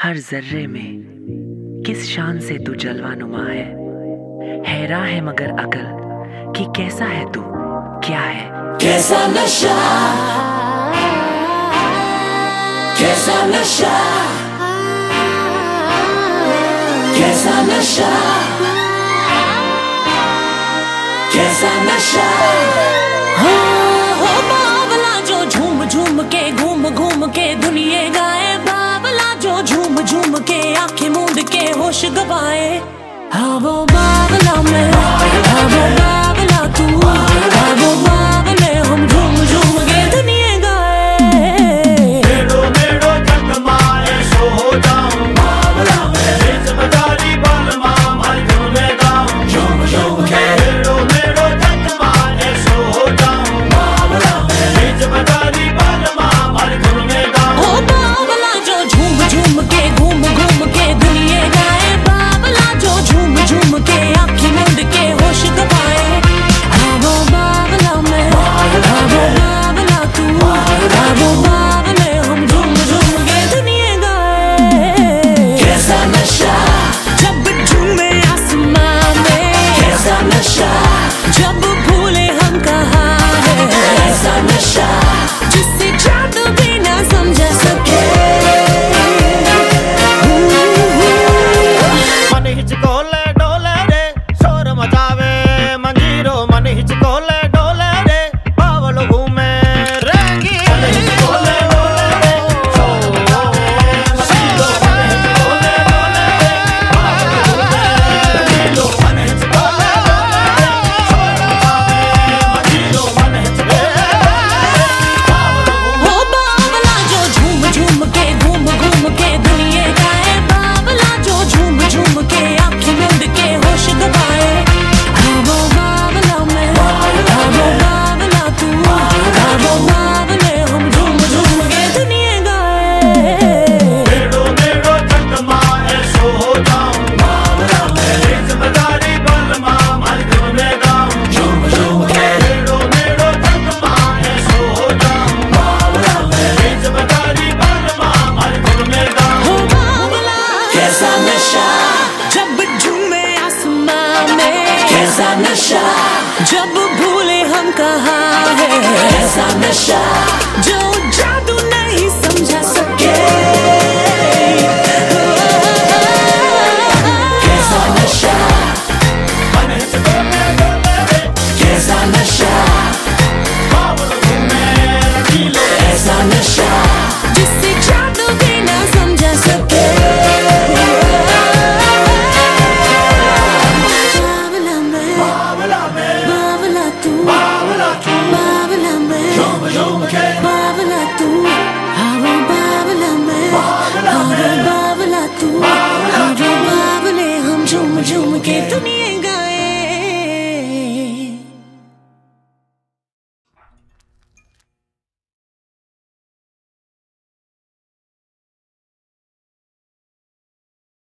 हर जर्रे में किस शान से तू जलवानुमा है। हैरान है मगर अकल कि कैसा है तू, क्या है कैसा नशा, कैसा नशा, कैसा नशा, कैसा नशा। हो बावला जो झूम झूम के घूम घूम के दुनिया गाए, बावला जो झूम झूम के आंखें मूंद के होश गवाए। हाँ वो बावला मैं, हाँ वो बावला तू, हाँ वो बावले हम झूम झूम के दुनिया गाए। मेड़ो मेड़ो जग माए सो हो जाऊं बावला मैं, रिज बजारी बालमा मारी धुन में गाऊं झूम झूम के। मेड़ो मेड़ो जग माए सो हो जाऊं बावला मैं, रिज बजारी बालमा मारी धुन में गाऊं। हो बावला जो झूम झूम के घूम घूम के दुनिया गाए, बावला जो झूम झूम के आंखें मूंद के होश गवाए। हाँ वो बावला मैं, हाँ वो बावला तू, हाँ वो बावले हम झूम झूम के दुनिया गाए। कैसा नशा, जब झूमे आसमां में, कैसा नशा, जब भूले हम कहाँ है, कैसा नशा, जिससे जादू भी ना समझ सके। मन हिचकोले डोले रे शोर मचावे मंजीरो, मन हिचकोले डोले रे बावलो घूमे रेंगी। मन हिचकोले डोले रे शोर मचावे मंजीरो, मन हिचकोले डोले रे बावलो घूमे रेंगी। मन हिचकोले डोले रे शोर मचावे मंजीरो, मन हिचकोले बावलो घूमे। हो बावला जो झूम झूम के घूम घूम के दुनिया गाए, बावला जो झूम झूम के आंखें मूंद के होश गवाए। हाँ वो बावला मैं, हाँ वो बावला तू, हाँ वो बावले हम झूम झूम के दुनिया गाए। मेड़ो मेड़ो जग माए सो हो जाऊं बावला मैं, रिज बजारी बालमा मारी धुन में गाऊं झूम झूम के। मेड़ो मेड़ो जग माए सो हो जाऊं बावला मैं, रिज बजारी बालमा मारी धुन में गाऊं। हो बावला कैसा नशा, जब झूमे आसमां में, कैसा नशा, जब भूले हम कहाँ है, कैसा नशा, जो जादू नहीं समझा सके। कैसा नशा, मन हिचकोले डोले रे कैसा नशा, बावलो घूमे रंगीलो। कैसा नशा, जिससे जादू भी ना समझा सके। बावला मैं, बावला मैं, बावला तू, बावला तू, बावला मैं, झूम झूम के।